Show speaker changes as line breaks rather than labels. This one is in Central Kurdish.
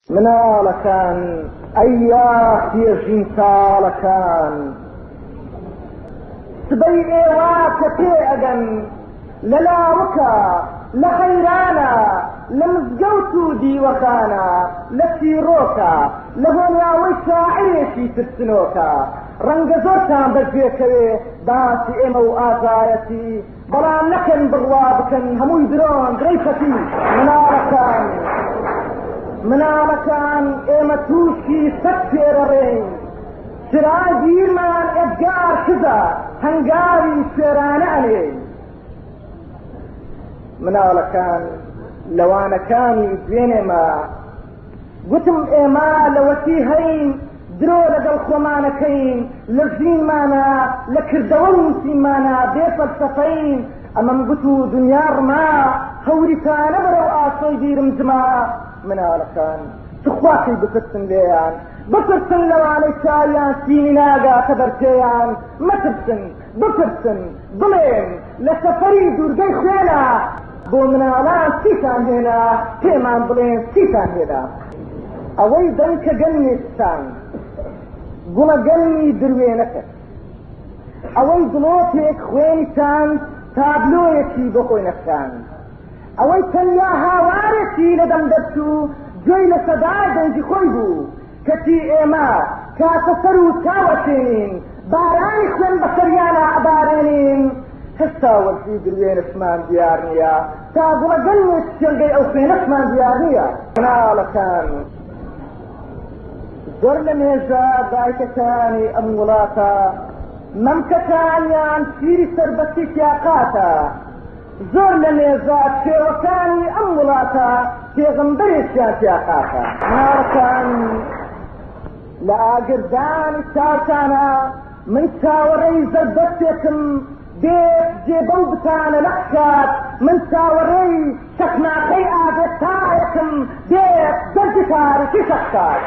مناڵەکان ئەییا هێژین ساڵەکان سبەی ئێوە کە پێ ئەگەن لە لاوەکە لە خەیرانە لە مزگەوت و دیوەخانە لە سیرۆکە لە بۆنیاوەی شاعرێکی ترسنۆکە ڕەنگە زۆرتان بەگوێکەوێ باسی ئێمە و ئازایەتی بەڵام نەکەن بڕوا بکەن هەمووی درۆن درەیفەتی مناڵەکان ئێمە تووشی سەد فێرەڕێین چراگیرمان ئەدگار شدە هەنگاوی شێرانە ئەنێین مناڵەکان لەوانەکانی دوێنێمە گوتم ئێمە لەوەتی هەین درۆ لەگەڵ خۆمانەکەین لە ژینمانە لە کردەوە نووسینمانە بێفەلسەفەین ئەمەم گوت و دنیا ڕما هەوریتانە بەرەو ئاسۆی بیرمزما مناڵەکان تخواقی بپرسن لێیان بپرسن لەوانەی چاویان سینی ناگا کە بەرپێیان مەترسن بپرسن بڵێن لە سەفەری دوورگەی خوێنە بۆ مناڵان چیتان هێنا پێمان بڵێن چیتان هێنا ئەوەی دەن کە گەلمێستان گوڵە گەلمی دروێنەکە ئەوەی دڵۆپێک خوێنیتان تابلۆیەکی بۆ خۆی نەخشان ئەوەی تەنیا هاوارێکی لە دەم دەرچوو گوێی لە سەدای دەنجی خۆی بوو کەچی ئێمە کاتە سەر و چاوەچێنین بارانی خوێن بە سەریانە ئەبارێنین هەستا وەرزی دروێنشمان دیار نییە تا گوڵە گەلمێک جێگەی ئەو خوێنەشمان دیار نییە مناڵەکان زۆر لە مێژە دایکەکانی ئەم وڵاتە مەمکەکانیان شیری سەربەستی تیاقاتە زۆر لە مێژە کێوەکانی ئەم وڵاتە پێغەمبەرێکیان تیاقاتە مناڵەکان لە ئاگردانی چاوتانە من چاوەڕێی زەربەستێکم بێت جێبەو بتانە لەحکات من چاوەڕێی شەخناقەی ئاگرتایەکم بێت دەرجی تاریکی شەخکات